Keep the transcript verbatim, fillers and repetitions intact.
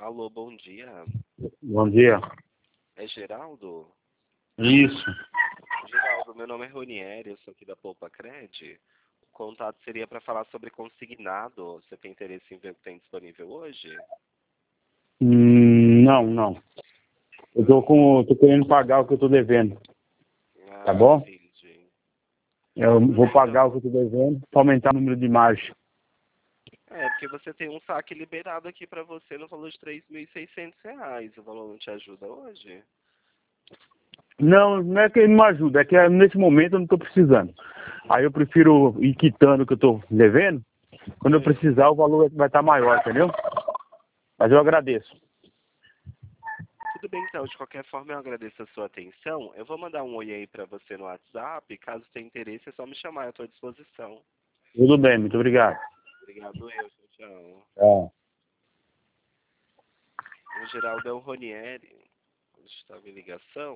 Alô, bom dia. Bom dia. É Geraldo? Isso. Geraldo, meu nome é Ronieri, eu sou aqui da Poupa Cred. O contato seria para falar sobre consignado. Você tem interesse em ver o que tem disponível hoje? Hum, não, não. Eu tô com, tô querendo pagar o que eu tô devendo. Ah, Tá bom? entendi. Eu Tudo vou bem, pagar o então. que eu tô devendo para aumentar o número de margem. É, porque você tem um saque liberado aqui para você no valor de três mil e seiscentos reais. O valor não te ajuda hoje? Não, não é que ele não ajuda, é que nesse momento eu não tô precisando. Aí eu prefiro ir quitando o que eu tô devendo. Quando eu Sim. precisar, o valor vai estar maior, entendeu? Mas eu agradeço. Tudo bem, então. De qualquer forma, eu agradeço a sua atenção. Eu vou mandar um oi aí para você no WhatsApp. Caso tenha interesse, é só me chamar. Eu estou à disposição. Tudo bem, muito obrigado. Obrigado, eu. Tchau, tchau. Tchau. O Geraldo é o Ronieri. Estava em ligação.